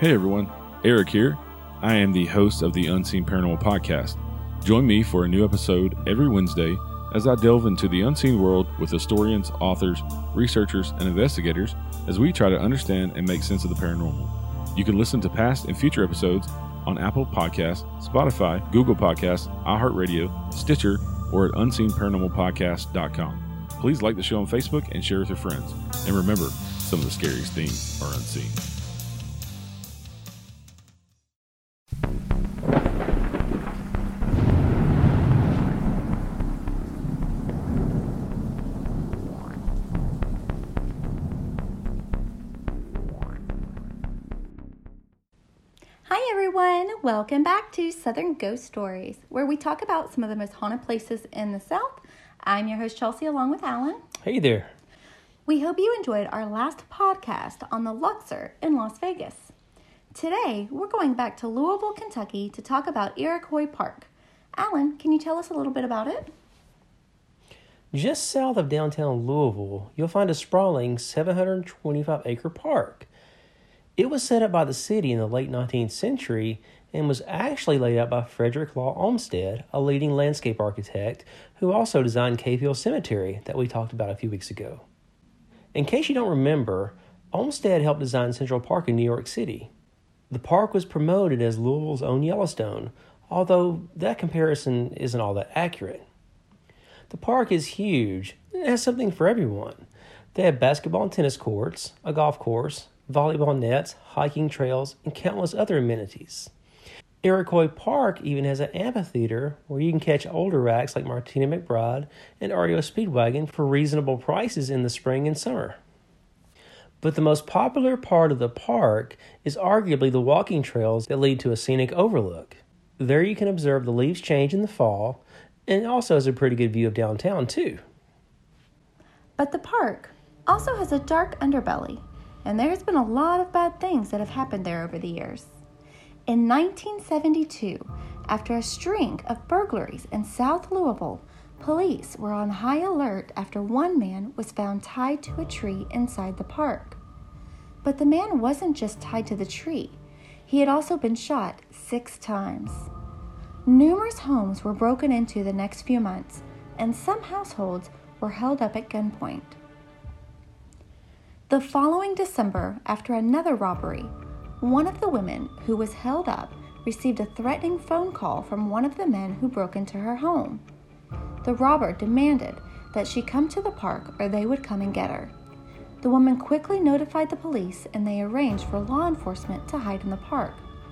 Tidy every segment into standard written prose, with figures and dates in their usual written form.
Hey everyone, Eric here. I am the host of the Unseen Paranormal Podcast. Join me for a new episode every Wednesday as I delve into the unseen world with historians, authors, researchers, and investigators as we try to understand and make sense of the paranormal. You can listen to past and future episodes on Apple Podcasts, Spotify, Google Podcasts, iHeartRadio, Stitcher, or at unseenparanormalpodcast.com. Please like the show on Facebook and share with your friends. And remember, some of the scariest things are unseen. Hi everyone, welcome back to Southern Ghost Stories, where we talk about some of the most haunted places in the South. I'm your host Chelsea along with Alan. Hey there. We hope you enjoyed our last podcast on the Luxor in Las Vegas. Today, we're going back to Louisville, Kentucky to talk about Iroquois Park. Alan, can you tell us a little bit about it? Just south of downtown Louisville, you'll find a sprawling 725-acre park. It was set up by the city in the late 19th century and was actually laid out by Frederick Law Olmsted, a leading landscape architect who also designed Cave Hill Cemetery that we talked about a few weeks ago. In case you don't remember, Olmsted helped design Central Park in New York City. The park was promoted as Louisville's own Yellowstone, although that comparison isn't all that accurate. The park is huge and it has something for everyone. They have basketball and tennis courts, a golf course, volleyball nets, hiking trails, and countless other amenities. Iroquois Park even has an amphitheater where you can catch older acts like Martina McBride and REO Speedwagon for reasonable prices in the spring and summer. But the most popular part of the park is arguably the walking trails that lead to a scenic overlook. There you can observe the leaves change in the fall, and it also has a pretty good view of downtown too. But the park also has a dark underbelly, and there's been a lot of bad things that have happened there over the years. In 1972, after a string of burglaries in South Louisville, police were on high alert after one man was found tied to a tree inside the park. But the man wasn't just tied to the tree. He had also been shot 6 times. Numerous homes were broken into the next few months, and some households were held up at gunpoint. The following December, after another robbery, one of the women who was held up received a threatening phone call from one of the men who broke into her home. The robber demanded that she come to the park or they would come and get her. The woman quickly notified the police and they arranged for law enforcement to hide in the park.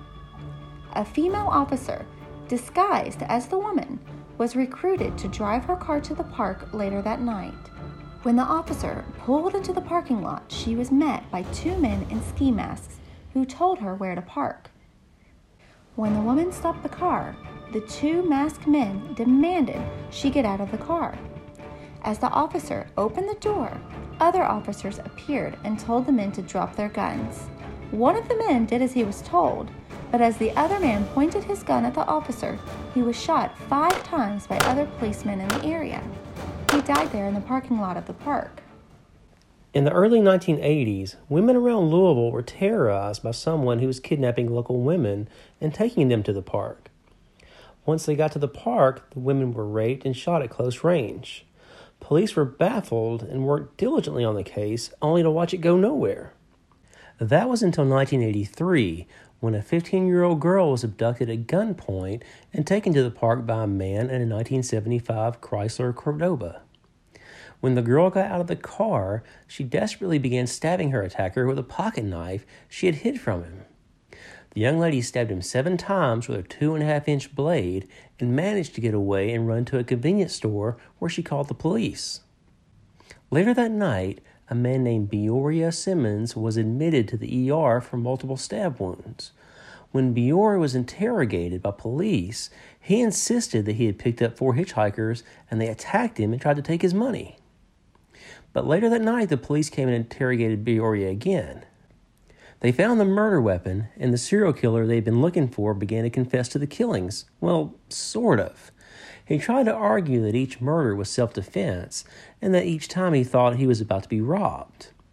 A female officer, disguised as the woman, was recruited to drive her car to the park later that night. When the officer pulled into the parking lot, she was met by 2 men in ski masks who told her where to park. When the woman stopped the car, the 2 masked men demanded she get out of the car. As the officer opened the door, other officers appeared and told the men to drop their guns. One of the men did as he was told, but as the other man pointed his gun at the officer, he was shot 5 times by other policemen in the area. He died there in the parking lot of the park. In the early 1980s, women around Louisville were terrorized by someone who was kidnapping local women and taking them to the park. Once they got to the park, the women were raped and shot at close range. Police were baffled and worked diligently on the case, only to watch it go nowhere. That was until 1983, when a 15-year-old girl was abducted at gunpoint and taken to the park by a man in a 1975 Chrysler Cordoba. When the girl got out of the car, she desperately began stabbing her attacker with a pocket knife she had hid from him. The young lady stabbed him 7 times with a 2.5-inch blade and managed to get away and run to a convenience store where she called the police. Later that night, a man named Beoria Simmons was admitted to the ER for multiple stab wounds. When Beoria was interrogated by police, he insisted that he had picked up 4 hitchhikers and they attacked him and tried to take his money. But later that night, the police came and interrogated Beoria again. They found the murder weapon, and the serial killer they'd been looking for began to confess to the killings. Well, sort of. He tried to argue that each murder was self-defense, and that each time he thought he was about to be robbed.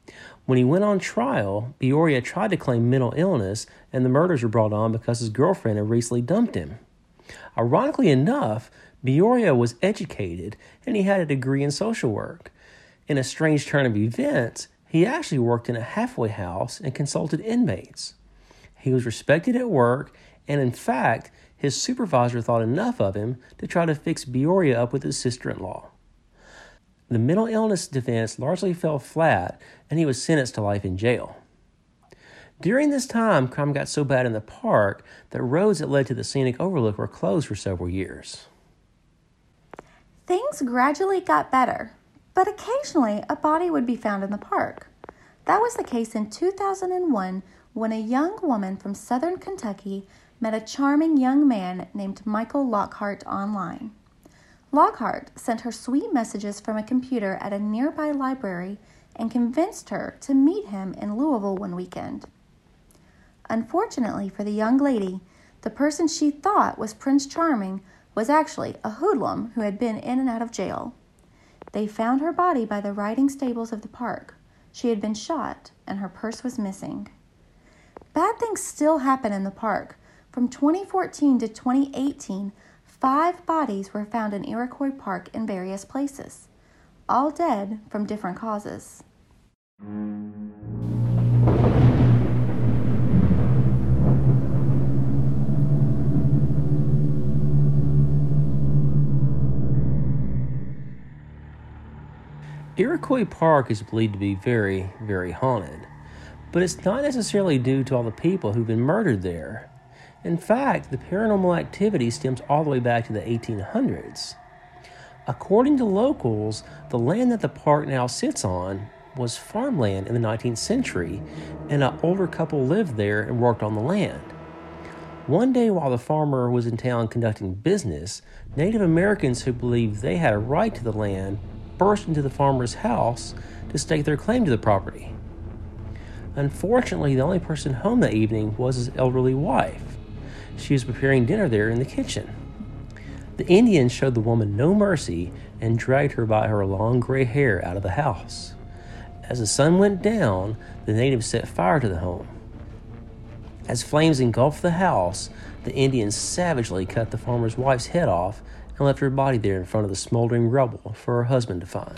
When he went on trial, Peoria tried to claim mental illness, and the murders were brought on because his girlfriend had recently dumped him. Ironically enough, Peoria was educated, and he had a degree in social work. In a strange turn of events, he actually worked in a halfway house and consulted inmates. He was respected at work, and in fact, his supervisor thought enough of him to try to fix Peoria up with his sister-in-law. The mental illness defense largely fell flat, and he was sentenced to life in jail. During this time, crime got so bad in the park that roads that led to the scenic overlook were closed for several years. Things gradually got better, but occasionally a body would be found in the park. That was the case in 2001 when a young woman from southern Kentucky met a charming young man named Michael Lockhart online. Lockhart sent her sweet messages from a computer at a nearby library and convinced her to meet him in Louisville one weekend. Unfortunately for the young lady, the person she thought was Prince Charming was actually a hoodlum who had been in and out of jail. They found her body by the riding stables of the park. She had been shot, and her purse was missing. Bad things still happen in the park. From 2014 to 2018, 5 bodies were found in Iroquois Park in various places, all dead from different causes. Iroquois Park is believed to be very, very haunted, but it's not necessarily due to all the people who've been murdered there. In fact, the paranormal activity stems all the way back to the 1800s. According to locals, the land that the park now sits on was farmland in the 19th century, and an older couple lived there and worked on the land. One day while the farmer was in town conducting business, Native Americans who believed they had a right to the land burst into the farmer's house to stake their claim to the property. Unfortunately, the only person home that evening was his elderly wife. She was preparing dinner there in the kitchen. The Indians showed the woman no mercy and dragged her by her long gray hair out of the house. As the sun went down, the natives set fire to the home. As flames engulfed the house, the Indians savagely cut the farmer's wife's head off and left her body there in front of the smoldering rubble for her husband to find.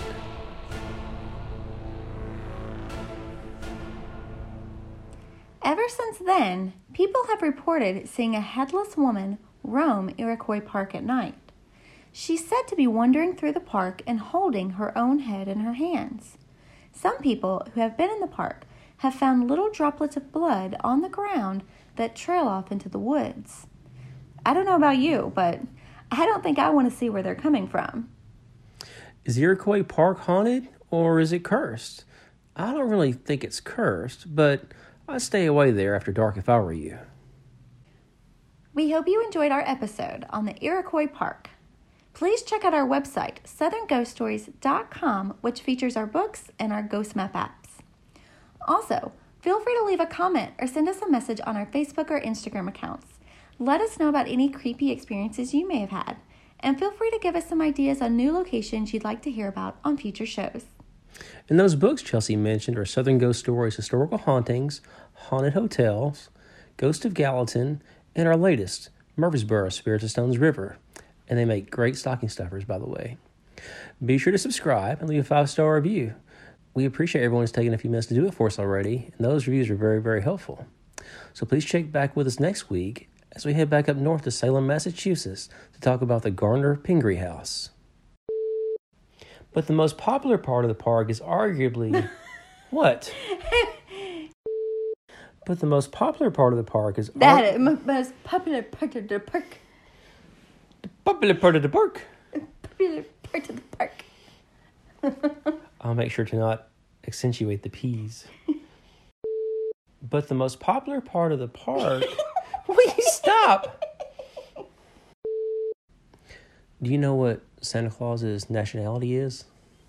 Ever since then, people have reported seeing a headless woman roam Iroquois Park at night. She's said to be wandering through the park and holding her own head in her hands. Some people who have been in the park have found little droplets of blood on the ground that trail off into the woods. I don't know about you, but I don't think I want to see where they're coming from. Is Iroquois Park haunted, or is it cursed? I don't really think it's cursed, but I'd stay away there after dark if I were you. We hope you enjoyed our episode on the Iroquois Park. Please check out our website, southernghoststories.com, which features our books and our ghost map apps. Also, feel free to leave a comment or send us a message on our Facebook or Instagram accounts. Let us know about any creepy experiences you may have had, and feel free to give us some ideas on new locations you'd like to hear about on future shows. And those books Chelsea mentioned are Southern Ghost Stories, Historical Hauntings, Haunted Hotels, Ghost of Gallatin, and our latest, Murfreesboro, Spirits of Stones River. And they make great stocking stuffers, by the way. Be sure to subscribe and leave a 5-star review. We appreciate everyone who's taken a few minutes to do it for us already, and those reviews are very, very helpful. So please check back with us next week as we head back up north to Salem, Massachusetts to talk about the Gardner Pingree House. But the most popular part of the park is arguably... What? But the most popular part of the park is... That most popular part of the park. The popular part of the park. Popular part of the park. I'll make sure to not accentuate the P's. But the most popular part of the park... Will you stop? Do you know what Santa Claus's nationality is?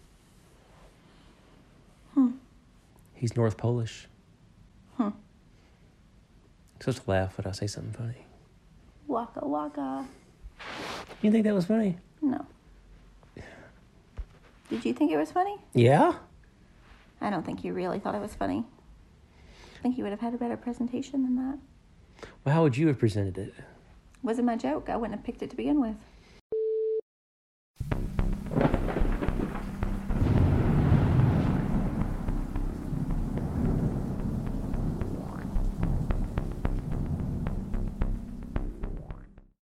He's North Polish. Huh. Supposed to laugh when I say something funny. Waka waka. You think that was funny? No. Did you think it was funny? Yeah? I don't think you really thought it was funny. I think you would have had a better presentation than that. Well, how would you have presented it? Wasn't my joke. I wouldn't have picked it to begin with.